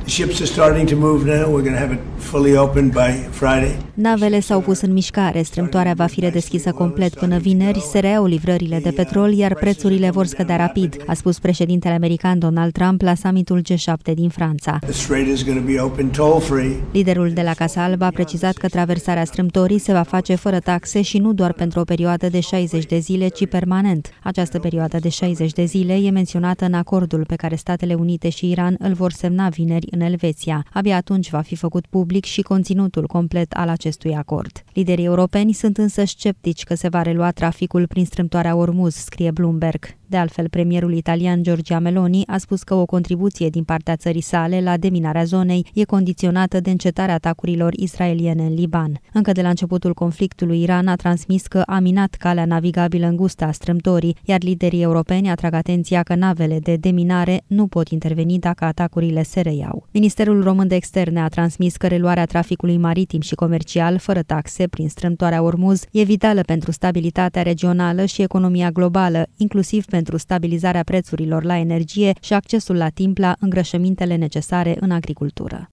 Ships are starting to move now. We're going to have it fully open by Friday. Navele s-au pus în mișcare, strâmtoarea va fi redeschisă complet până vineri, se reiau livrările de petrol, iar prețurile vor scădea rapid, a spus președintele american Donald Trump la summitul G7 din Franța. Liderul de la Casa Albă a precizat că traversarea strâmtorii se va face fără taxe și nu doar pentru o perioadă de 60 de zile, ci permanent. Această perioadă de 60 de zile e menționată în acordul pe care Statele Unite și Iran îl vor semna vineri în Elveția. Abia atunci va fi făcut public și conținutul complet al acestui acord. Liderii europeni sunt însă sceptici că se va relua traficul prin strâmtoarea Ormuz, scrie Bloomberg. De altfel, premierul italian Giorgia Meloni a spus că o contribuție din partea țării sale la deminarea zonei e condiționată de încetarea atacurilor israeliene în Liban. Încă de la începutul conflictului, Iran a transmis că a minat calea navigabilă îngustă a strâmtorii, iar liderii europeni atrag atenția că navele de deminare nu pot interveni dacă atacurile se reiau. Ministerul Român de Externe a transmis că reluarea traficului maritim și comercial fără taxe prin strâmtoarea Ormuz e vitală pentru stabilitatea regională și economia globală, inclusiv pentru stabilizarea prețurilor la energie și accesul la timp la îngrășămintele necesare în agricultură.